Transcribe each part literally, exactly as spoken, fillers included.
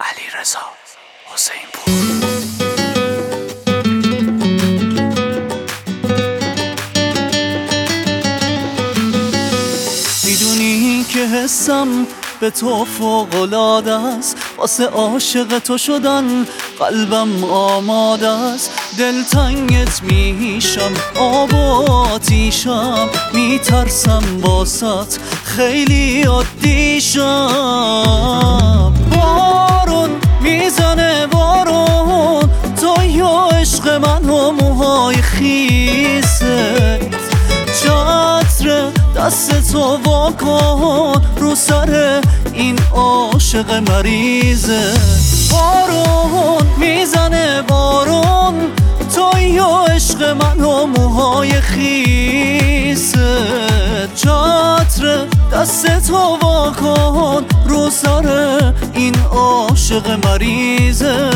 علیرضا حسین‌پور. میدونی که حسم به تو فوق‌العاده است، واسه عاشق تو شدن قلبم آماده است. دلتنگت میشم، آب و آتیشم، میترسم باست خیلی عادی شم. بارون میزنه بارون، تو یا عشق من و موهای خیست. چتر دست تو واکن رو سر این عاشق مریضه. بارون میزنه بارون، تو یا عشق من و موهای خیسه. چتر دست تو واکن رو سر این عاشق مریضه.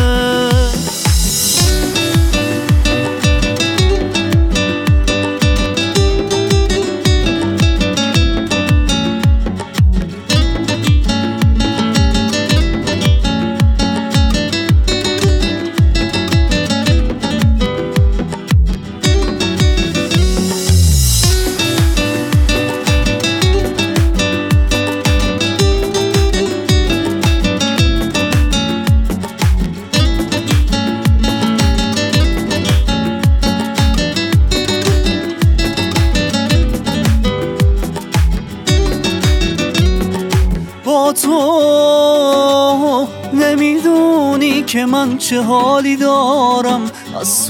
با تو نمیدونی که من چه حالی دارم، از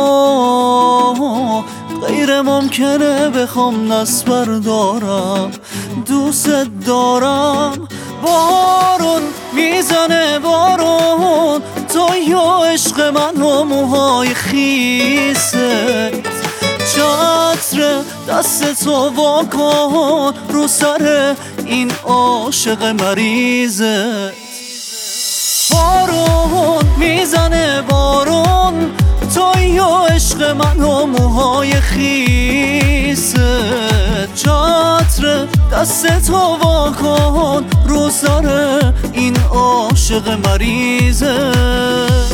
تو غیر ممکنه بخوام دست بردارم. دوست دارم. بارون میزنه بارون، تو یا عشق من و موهای خیسه. چتر دست تو واکن رو سر این عاشق مریضه. بارون میزنه بارون، تو یا عشق من و موهای خیسه. چتر دست تو واکن رو سر این عاشق مریضه.